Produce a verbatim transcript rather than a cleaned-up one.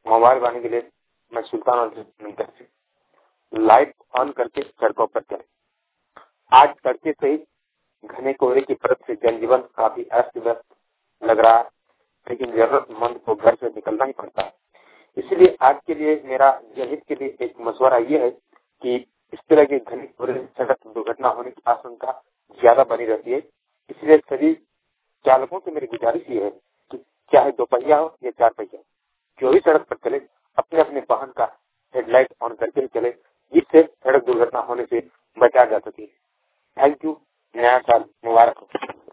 Mobile बनाने के लिए मैं सुल्तान और लाइट ऑन करके सड़कों पर चले। आज तड़के से ही घने कोहरे की परत से जनजीवन काफी अस्त व्यस्त लग रहा है, लेकिन जरूरतमंद को घर से निकलना ही पड़ता है। इसलिए आज के लिए मेरा जनहित के लिए एक मशवरा ये है कि इस तरह के घने कोहरे सड़क दुर्घटना होने की आशंका ज्यादा बनी रहती है। इसलिए सभी चालकों से मेरी गुजारिश ये है कि चाहे दो पहिया हो या चार पहिया, जो भी सड़क पर चले अपने अपने वाहन का हेडलाइट ऑन करके ही चले, जिससे सड़क दुर्घटना होने से बचा जा सके। Thank you. नया साल मुबारक हो।